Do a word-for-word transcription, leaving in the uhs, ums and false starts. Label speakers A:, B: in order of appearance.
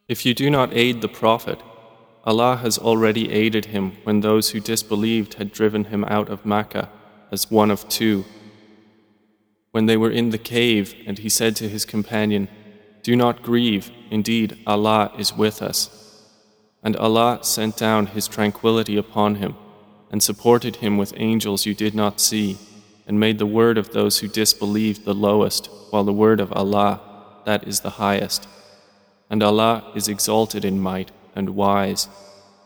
A: If you do not aid the Prophet, Allah has already aided him when those who disbelieved had driven him out of Makkah as one of two. When they were in the cave and he said to his companion, "Do not grieve, indeed Allah is with us." And Allah sent down His tranquility upon him and supported him with angels you did not see, and made the word of those who disbelieved the lowest, while the word of Allah, that is the highest. And Allah is exalted in might and wise.